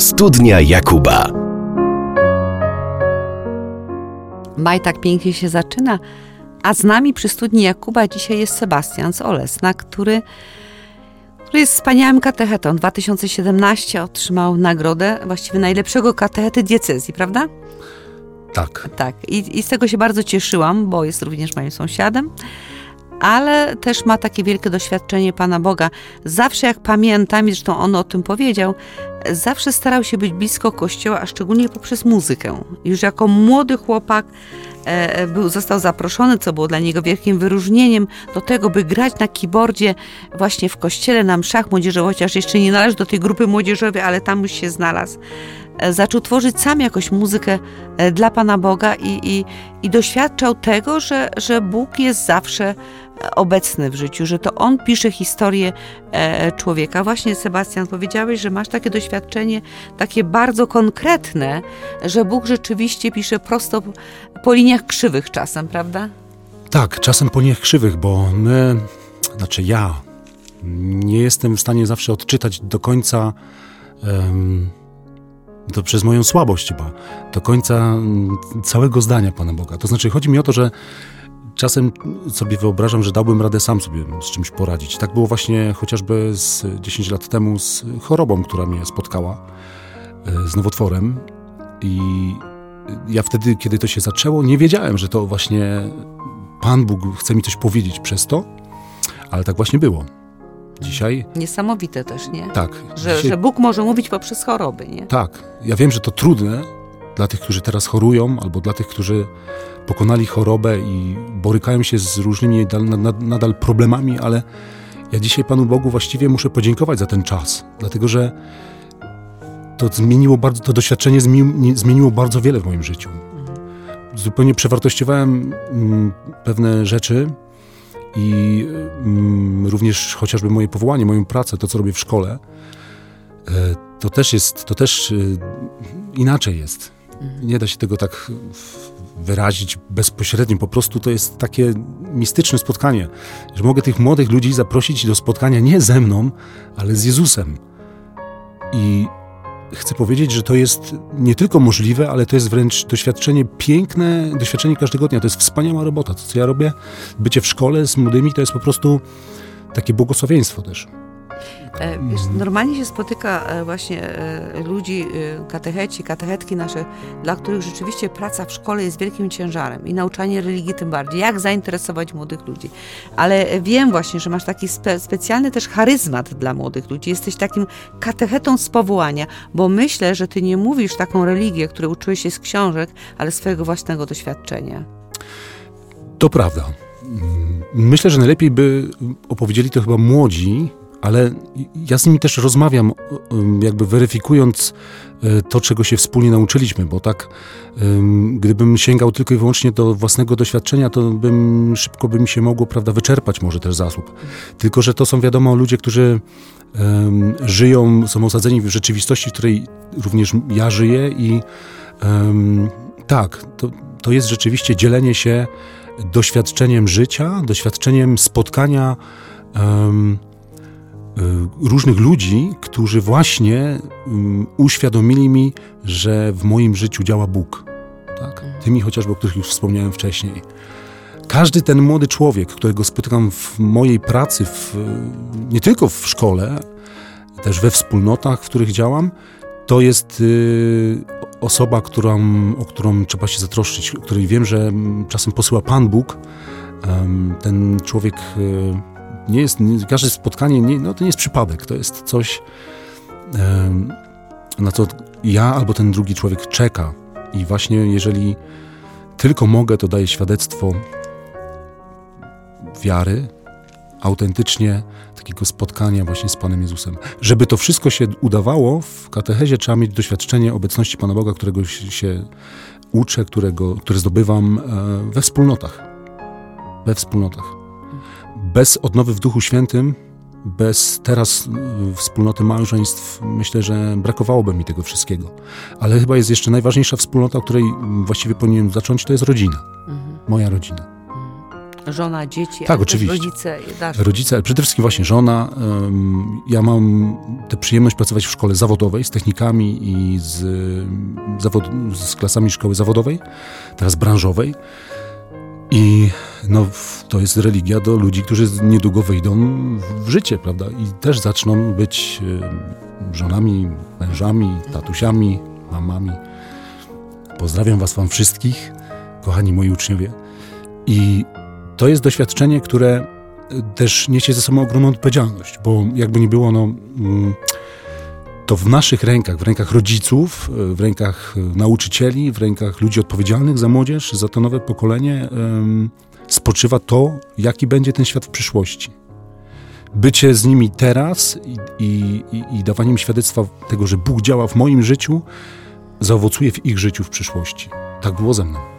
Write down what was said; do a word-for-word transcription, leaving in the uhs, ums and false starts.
Studnia Jakuba. Maj tak pięknie się zaczyna, a z nami przy Studni Jakuba dzisiaj jest Sebastian z Olesna, który, który jest wspaniałym katechetą. dwa tysiące siedemnastym otrzymał nagrodę właściwie najlepszego katechety diecezji, prawda? Tak. Tak. I, I z tego się bardzo cieszyłam, bo jest również moim sąsiadem, ale też ma takie wielkie doświadczenie Pana Boga. Zawsze jak pamiętam, i zresztą on o tym powiedział, zawsze starał się być blisko Kościoła, a szczególnie poprzez muzykę. Już jako młody chłopak e, był, został zaproszony, co było dla niego wielkim wyróżnieniem, do tego, by grać na keyboardzie właśnie w kościele, na mszach młodzieżowych, chociaż jeszcze nie należy do tej grupy młodzieżowej, ale tam już się znalazł. E, zaczął tworzyć sam jakoś muzykę e, dla Pana Boga i, i, i doświadczał tego, że, że Bóg jest zawsze obecny w życiu, że to On pisze historię e, człowieka. Właśnie, Sebastian, powiedziałeś, że masz takie doświadczenie, takie bardzo konkretne, że Bóg rzeczywiście pisze prosto po, po liniach krzywych czasem, prawda? Tak, czasem po liniach krzywych, bo my, znaczy ja, nie jestem w stanie zawsze odczytać do końca, um, to przez moją słabość chyba, do końca um, całego zdania Pana Boga. To znaczy, chodzi mi o to, że czasem sobie wyobrażam, że dałbym radę sam sobie z czymś poradzić. Tak było właśnie chociażby z dziesięć lat temu z chorobą, która mnie spotkała, z nowotworem. I ja wtedy, kiedy to się zaczęło, nie wiedziałem, że to właśnie Pan Bóg chce mi coś powiedzieć przez to, ale tak właśnie było. Dzisiaj... Niesamowite też, nie? Tak. Że, dzisiaj... że Bóg może mówić poprzez choroby, nie? Tak. Ja wiem, że to trudne dla tych, którzy teraz chorują, albo dla tych, którzy pokonali chorobę i borykają się z różnymi nadal, nadal problemami, ale ja dzisiaj Panu Bogu właściwie muszę podziękować za ten czas, dlatego że to zmieniło bardzo, to doświadczenie zmieniło, zmieniło bardzo wiele w moim życiu. Zupełnie przewartościowałem mm, pewne rzeczy i mm, również chociażby moje powołanie, moją pracę, to co robię w szkole, e, to też jest, to też e, inaczej jest. Nie da się tego tak wyrazić bezpośrednio. Po prostu to jest takie mistyczne spotkanie, że mogę tych młodych ludzi zaprosić do spotkania nie ze mną, ale z Jezusem. I chcę powiedzieć, że to jest nie tylko możliwe, ale to jest wręcz doświadczenie piękne, doświadczenie każdego dnia. To jest wspaniała robota. To, co ja robię, bycie w szkole z młodymi, to jest po prostu takie błogosławieństwo też. Wiesz, normalnie się spotyka właśnie ludzi, katecheci, katechetki nasze, dla których rzeczywiście praca w szkole jest wielkim ciężarem i nauczanie religii tym bardziej. Jak zainteresować młodych ludzi? Ale wiem właśnie, że masz taki spe, specjalny też charyzmat dla młodych ludzi. Jesteś takim katechetą z powołania, bo myślę, że ty nie mówisz taką religię, której uczyłeś się z książek, ale swojego własnego doświadczenia. To prawda. Myślę, że najlepiej by opowiedzieli to chyba młodzi, ale ja z nimi też rozmawiam, jakby weryfikując to, czego się wspólnie nauczyliśmy, bo tak gdybym sięgał tylko i wyłącznie do własnego doświadczenia, to bym szybko by mi się mogło, prawda, wyczerpać może też zasób. Tylko że to są, wiadomo, ludzie, którzy um, żyją, są osadzeni w rzeczywistości, w której również ja żyję i um, tak, to, to jest rzeczywiście dzielenie się doświadczeniem życia, doświadczeniem spotkania um, różnych ludzi, którzy właśnie um, uświadomili mi, że w moim życiu działa Bóg. Tak? Tymi chociażby, o których już wspomniałem wcześniej. Każdy ten młody człowiek, którego spotykam w mojej pracy, w, nie tylko w szkole, też we wspólnotach, w których działam, to jest y, osoba, którą, o którą trzeba się zatroszczyć, o której wiem, że czasem posyła Pan Bóg. Um, ten człowiek y, nie jest, nie, każde spotkanie, nie, no to nie jest przypadek, to jest coś, um, na co ja albo ten drugi człowiek czeka. I właśnie jeżeli tylko mogę, to daję świadectwo wiary, autentycznie takiego spotkania właśnie z Panem Jezusem. Żeby to wszystko się udawało, w katechezie trzeba mieć doświadczenie obecności Pana Boga, którego się uczę, którego, które zdobywam we wspólnotach. We wspólnotach. Bez odnowy w Duchu Świętym, bez teraz wspólnoty małżeństw, myślę, że brakowałoby mi tego wszystkiego. Ale chyba jest jeszcze najważniejsza wspólnota, od której właściwie powinienem zacząć, to jest rodzina. Mhm. Moja rodzina. Żona, dzieci, Tak, oczywiście. rodzice. Dasz. Rodzice, ale przede wszystkim właśnie żona. Ja mam tę przyjemność pracować w szkole zawodowej z technikami i z, zawod, z klasami szkoły zawodowej, teraz branżowej. I no, to jest religia do ludzi, którzy niedługo wyjdą w życie, prawda? I też zaczną być żonami, mężami, tatusiami, mamami. Pozdrawiam was wam wszystkich, kochani moi uczniowie. I to jest doświadczenie, które też niesie ze sobą ogromną odpowiedzialność, bo jakby nie było, no, to w naszych rękach, w rękach rodziców, w rękach nauczycieli, w rękach ludzi odpowiedzialnych za młodzież, za to nowe pokolenie spoczywa to, jaki będzie ten świat w przyszłości. Bycie z nimi teraz i, i, i dawanie im świadectwa tego, że Bóg działa w moim życiu, zaowocuje w ich życiu w przyszłości. Tak było ze mną.